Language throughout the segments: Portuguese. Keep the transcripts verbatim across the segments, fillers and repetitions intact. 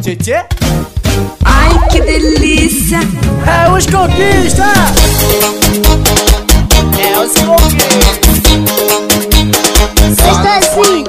Tchê, tchê. Ai, que delícia! É os conquista! É os conquista! Só está assim!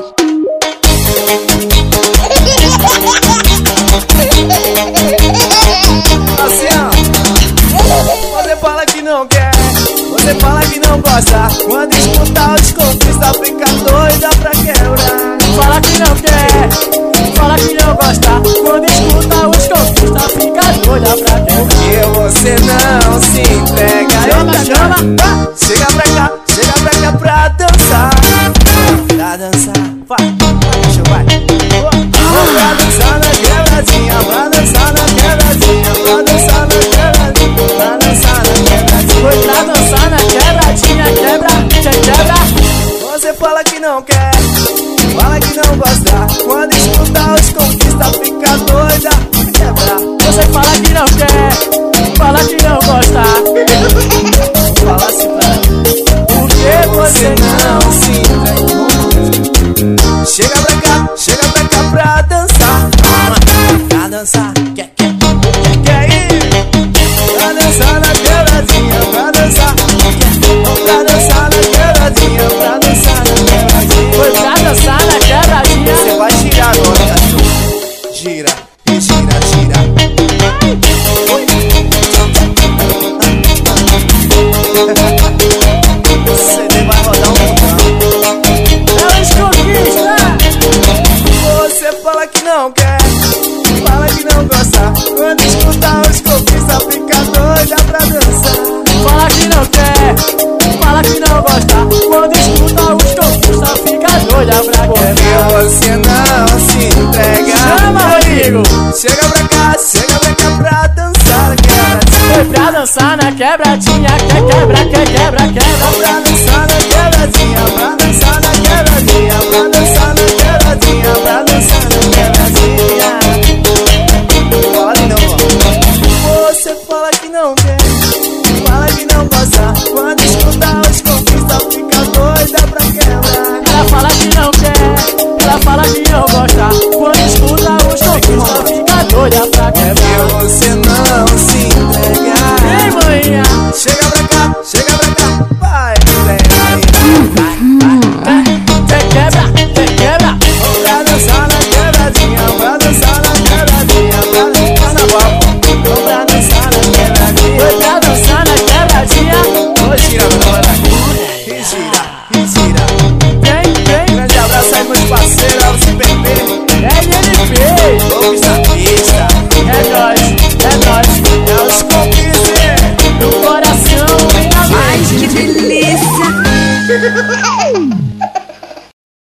Assim, ó. Você fala que não quer, você fala que não gosta. Quando escutar os conquista, fica doida pra quebrar. Fala que não quer, fala que não gosta. Quando escuta os conquista, fica doida pra quebrar. Porque você não se entrega. Chama, chama, chega pra cá, chega pra cá pra dançar. Pra dançar, vai, deixa eu vai. Pra dançar na quebradinha, pra dançar na quebradinha, pra dançar na quebradinha, pra dançar na quebradinha. Foi pra dançar na quebradinha, quebra, quer quebra. Você fala que não quer, fala que não gosta. Quando escutar os conquista, fica doida, quebra. Você fala que não quer, fala que não gosta. Fala assim pra mim, porque você não se entrega. Chega pra cá, chega pra cá pra dançar. Pra dançar, quer, quer, quer, quer ir. Pra dançar na quebradinha, pra dançar, quer, pra dançar na quebradinha, pra dançar na quebradinha. Foi pra dançar na quebradinha. Você vai girar agora, cachorro. Gira, e gira, gira. C D vai rodar um montão. Elas conquistam. Você fala que não quer, fala que não gosta. Quando escutar os conquista, fica doida pra dançar. Fala que não quer, fala que não gosta. Quando escuta os conquista, fica doida pra quebrar. Porque você não se entrega. Chama, Rodrigo. Chega pra cá, chega pra cá pra dançar na quebradinha. Foi pra dançar na quebradinha, quer quebra, quer quebra, quebra. Pra dançar na quebradinha, pra dançar na quebradinha, pra dançar na quebradinha, pra dançar na quebradinha. Fala que não, ó. Você fala que não quer, fala que não gosta. Quando escutar os conquista, fica doida pra quebrar. Ela fala que não quer, ela fala que não gosta. Quando escuta os conquista, fica doida pra quebrar. Porque você não se entrega. Ei, manhã, chega pra cá, chega pra cá, vai, vem aí. Vai, vai, quer quebra, quer quebra. Pra dançar na quebradinha, pra dançar na quebradinha, pra dançar na boca, pra dançar na quebradinha. Foi pra dançar na quebradinha. Ô, gira, agora. E gira, e gira. Vem, vem. Grande abraço aí, meus parceiros, ao C P P. É N P, conquista pista. É nóis, é nóis. É os conquistas no coração e na mente. Ai, que delícia!